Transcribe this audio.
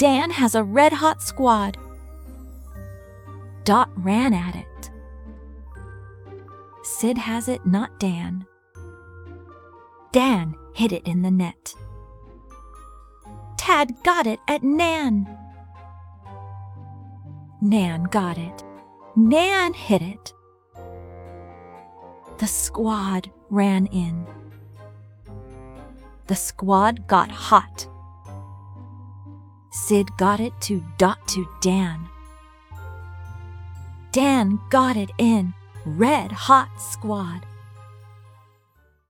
Dan has a red-hot squad. Dot ran at it. Sid has it, not Dan. Dan hid it in the net. Tad got it at Nan. Nan got it. Nan hid it. The squad ran in. The squad got hot. Sid got it to Dan. Dan got it in red-hot squad.